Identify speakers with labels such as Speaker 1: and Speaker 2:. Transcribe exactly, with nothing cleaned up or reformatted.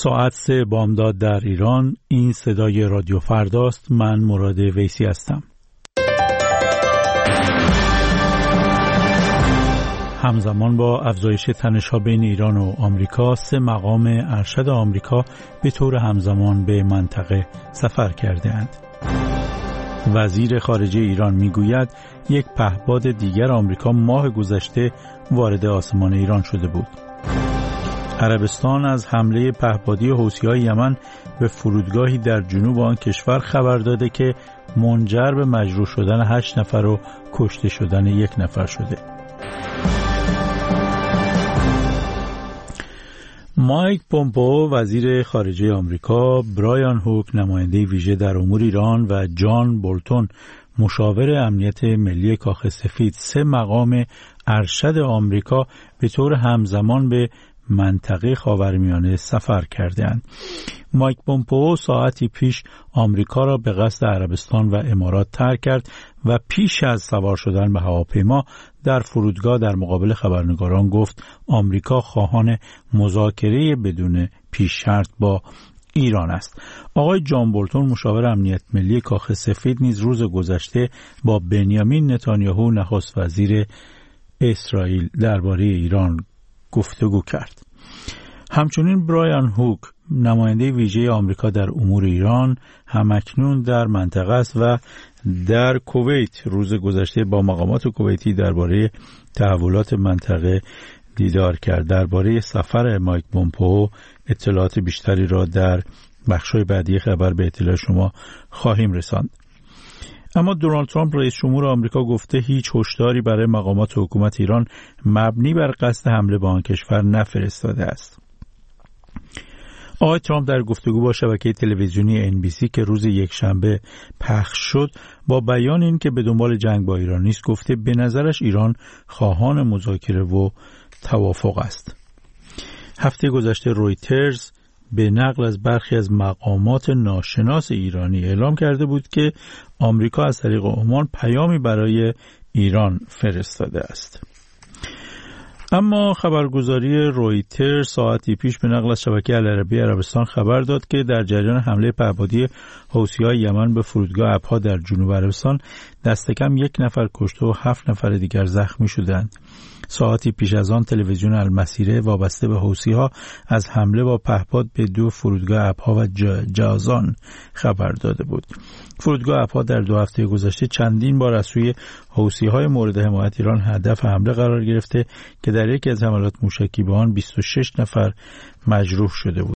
Speaker 1: ساعت سه بامداد در ایران. این صدای رادیو فرداست. من مراد ویسی هستم. همزمان با افزایش تنش‌ها بین ایران و آمریکا، سه مقام ارشد آمریکا به طور همزمان به منطقه سفر کرده‌اند. وزیر خارجه ایران میگوید یک پهپاد دیگر آمریکا ماه گذشته وارد آسمان ایران شده بود. عربستان از حمله پهپادی حوثی‌های یمن به فرودگاهی در جنوب آن کشور خبر داده که منجر به مجروح شدن هشت نفر و کشته شدن یک نفر شده. مایک پومپئو وزیر خارجه آمریکا، برایان هوک نماینده ویژه در امور ایران و جان بولتون مشاور امنیت ملی کاخ سفید، سه مقام ارشد آمریکا به طور همزمان به منطقه خاورمیانه سفر کردند. مایک پومپئو ساعتی پیش آمریکا را به قصد عربستان و امارات ترک کرد و پیش از سوار شدن به هواپیما در فرودگاه در مقابل خبرنگاران گفت آمریکا خواهان مذاکره بدون پیش شرط با ایران است. آقای جان بولتون مشاور امنیت ملی کاخ سفید نیز روز گذشته با بنیامین نتانیاهو نخست وزیر اسرائیل درباره ایران گفتگو کرد. همچنین برایان هوک نماینده ویژه آمریکا در امور ایران همکنون در منطقه است و در کویت روز گذشته با مقامات کویتی درباره تحولات منطقه دیدار کرد. درباره سفر مایک پومپئو اطلاعات بیشتری را در بخش‌های بعدی خبر به اطلاع شما خواهیم رساند. اما دونالد ترامپ رئیس جمهور آمریکا گفته هیچ هشداری برای مقامات حکومت ایران مبنی بر قصد حمله به آن کشور نفرستاده است. آقای ترامپ در گفتگو با شبکه تلویزیونی ان بی سی که روز یکشنبه پخش شد با بیان این که به دنبال جنگ با ایران نیست گفته به نظرش ایران خواهان مذاکره و توافق است. هفته گذشته رویترز به نقل از برخی از مقامات ناشناس ایرانی اعلام کرده بود که آمریکا از طریق عمان پیامی برای ایران فرستاده است. اما خبرگزاری رویترز ساعتی پیش به نقل از شبکه العربیه عربستان خبر داد که در جریان حمله پهپادی حوثی‌های یمن به فرودگاه ابها در جنوب عربستان دست کم یک نفر کشته و هفت نفر دیگر زخمی شدند. ساعتی پیش از آن تلویزیون المسیره وابسته به حوثی‌ها از حمله با پهپاد به دو فرودگاه ابها و جازان خبر داده بود. فرودگاه ابها در دو هفته گذشته چندین بار از سوی حوثی‌های مورد حمایت ایران هدف حمله قرار گرفته که در یکی از حملات موشکی به آن بیست و شش نفر مجروح شده بود.